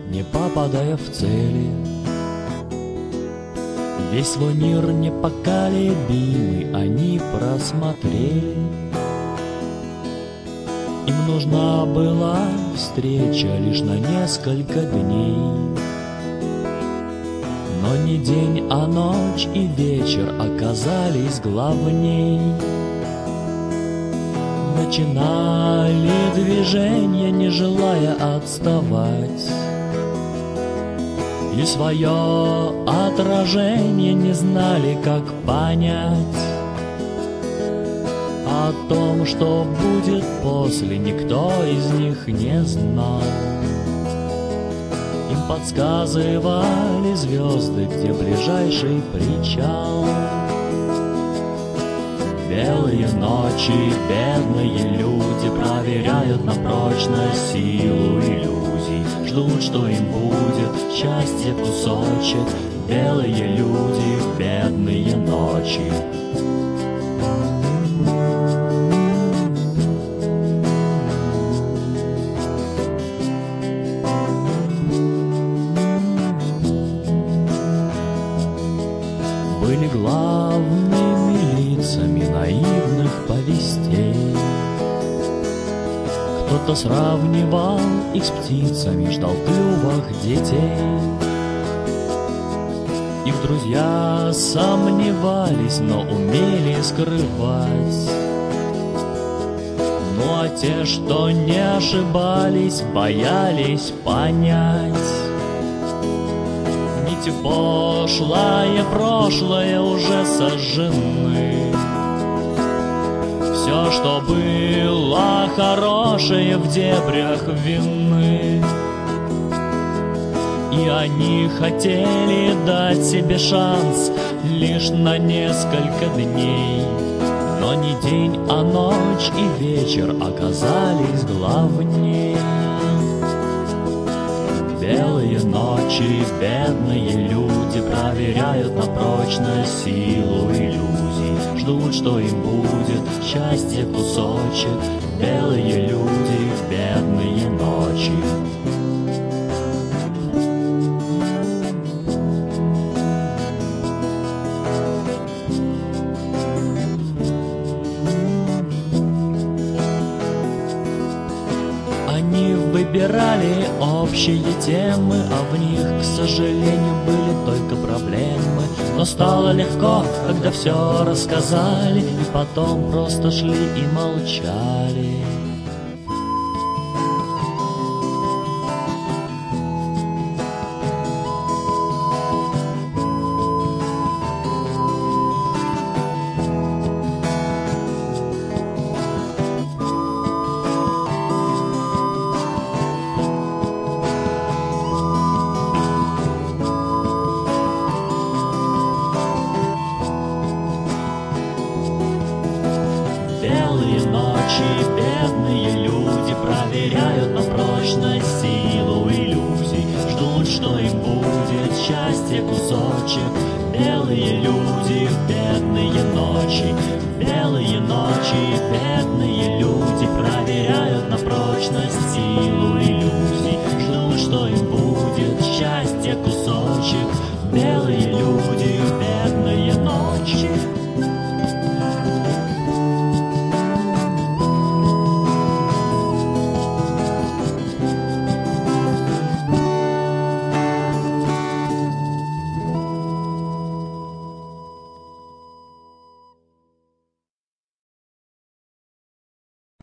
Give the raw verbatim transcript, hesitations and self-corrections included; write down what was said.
не попадая в цели. Весь свой мир непоколебимый они просмотрели. Им нужна была встреча лишь на несколько дней. Но не день, а ночь и вечер оказались главней. Начинали движение, не желая отставать, и свое отражение не знали, как понять. О том, что будет после, никто из них не знал. Им подсказывали звезды, где ближайший причал. Белые ночи, бедные люди проверяют на прочность силу иллюзий. Ждут, что им будет счастье кусочек. Белые люди, бедные ночи. Были главными лицами наивных повестей. Кто-то сравнивал их с птицами, ждал в клювах детей. Их друзья сомневались, но умели скрывать. Ну а те, что не ошибались, боялись понять. Нити пошлое прошлое уже сожжены. Все, что было хорошее, в дебрях вины. И они хотели дать себе шанс лишь на несколько дней. Но не день, а ночь и вечер оказались главней. Белые ночи, бедные люди проверяют на прочность силу иллюзий. Ждут, что им будет счастье кусочек. Белые люди, бедные ночи. Они выбирали общие темы, а в них, к сожалению, были только проблемы. Но стало легко, когда все рассказали, и потом просто шли и молчали. Белые ночи, бедные люди проверяют на прочность силу иллюзий. Ждут, что им будет счастье кусочек. Белые люди, бедные ночи, белые ночи, бедные